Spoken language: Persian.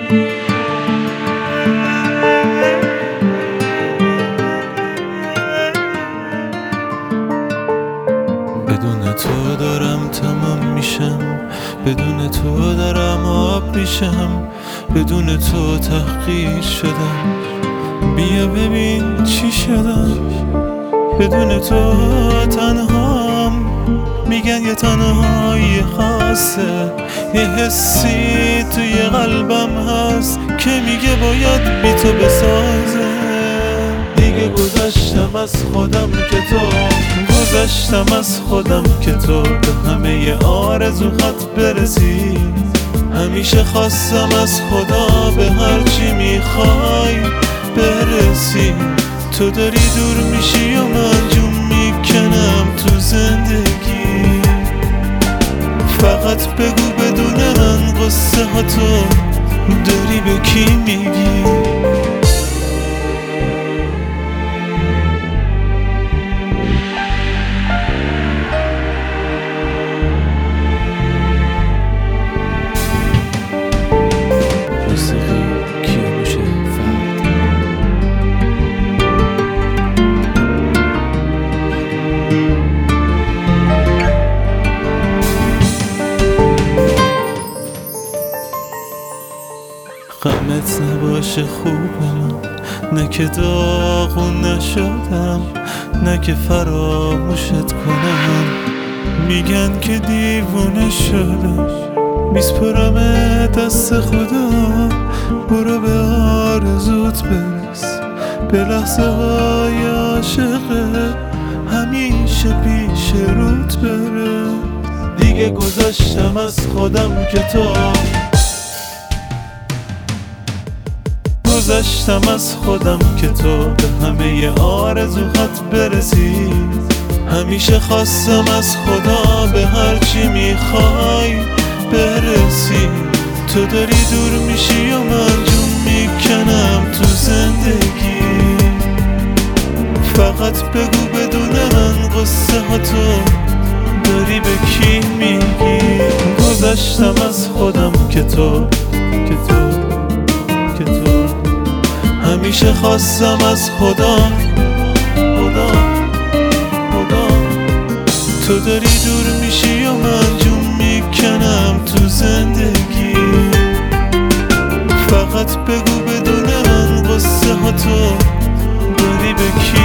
بدون تو دارم تمام میشم، بدون تو دارم آب میشم، بدون تو تحقیر شدم، بیا ببین چی شدم. بدون تو تنهام، میگن یه تنهایی خاصه، یه حسی توی قلبم هست که میگه باید بی تو بسازه. دیگه گذشتم از خودم که تو، گذشتم از خودم که تو به همه آرزوهات برسی. همیشه خواستم از خدا به هرچی میخوای برسی. تو داری دور میشی و من جون میکنم تو زندگی. فقط بگو بدون من قصه ها تو داری به کی میگی؟ غمت نباشه خوب من، نه که داغون نشدم، نه که فراموشت کنم. میگن که دیوونه شدم، میسپرم دست خدا. برو به آرزوت برس، به لحظه های عاشقه همیشه پیش روت برس. دیگه گذشتم از خودم که تو، گذشتم از خودم که تو به همه آرزوهات برسی. همیشه خواستم از خدا به هرچی میخوای برسی. تو داری دور میشی و من جون میکنم تو زندگی. فقط بگو بدون من قصه ها تو داری به کی میگی؟ گذشتم از خودم که تو، همیشه خواستم از خدا تو داری دور میشی و من جون میکنم تو زندگی. فقط بگو بدون من قصه ها تو داری به کی